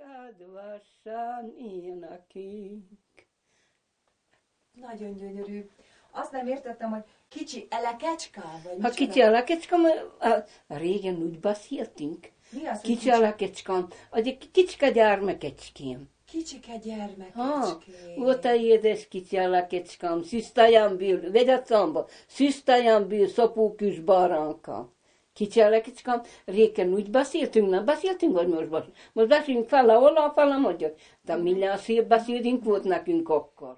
Kedvesen énekünk. Nagyon gyönyörű. Azt nem értettem, hogy kicsi elekecskám, vagy Ha kicsi elekecskám, régen úgy beszéltünk. Mi az, Kicsi elekecskám, az egy kicske gyermekecském. Kicsike gyermekecském. Volt egy édes kicsi elekecskám, szüsztáján bír, vegyett számba, szüsztáján bír, szapó kis baránka. Kicsi elekecskám, régen úgy beszéltünk, nem beszéltünk, vagy most beszélünk? Most beszélünk fele ola, fele magyar. De minden szép beszédünk volt nekünk akkor.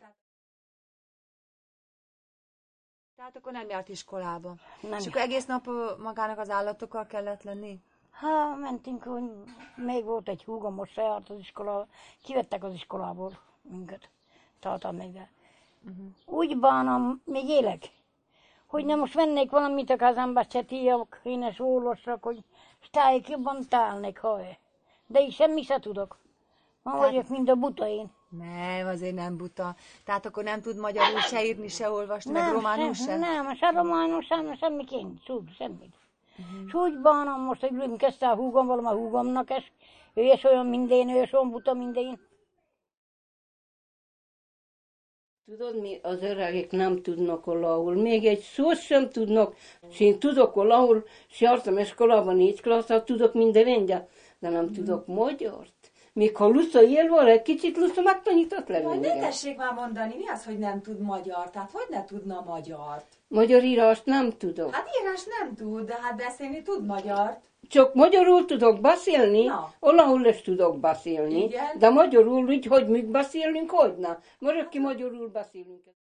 Tehát akkor nem járt iskolába. Nem. És akkor egész nap magának az állatokkal kellett lenni? Ha mentünk, hogy még volt egy húgom, most se járt az iskolába. Kivettek az iskolából minket. Tartam még be. Úgy bánom, még élek, hogy nem most vennék valamit a kezembe, csetíjak, énes orvosnak, hogy stályik jobban tálnék, ha-e. De így semmi se tudok. Ma vagyok, mint a buta én. Nem, azért nem buta. Tehát akkor nem tud magyarul se írni, se olvasni, meg románul se? Nem, se románul, semmiként, semmit. És úgy bánom most, hogy kezdte a húgom, valami a húgomnak, és ő is olyan minden, ő is olyan buta minden. Tudod, mi az öregek nem tudnak olahul, még egy szót sem tudnak, és én tudok olahul, és jártam iskolában 4 klasszal, tudok minden lengyel, de nem tudok magyart. Még ha Lusza él van, egy kicsit Lusza megtanított le Majd ne engem. tessék már mondani, mi az, hogy nem tud magyar? Tehát hogy ne tudna magyart? Magyar írást nem tudok. Hát írás nem tud, de hát beszélni tud magyart. Csak magyarul tudok beszélni, Na. olahul is tudok beszélni, Igen. de magyarul úgy, hogy mi beszélünk, hogy ne. Most aki magyarul beszélünk.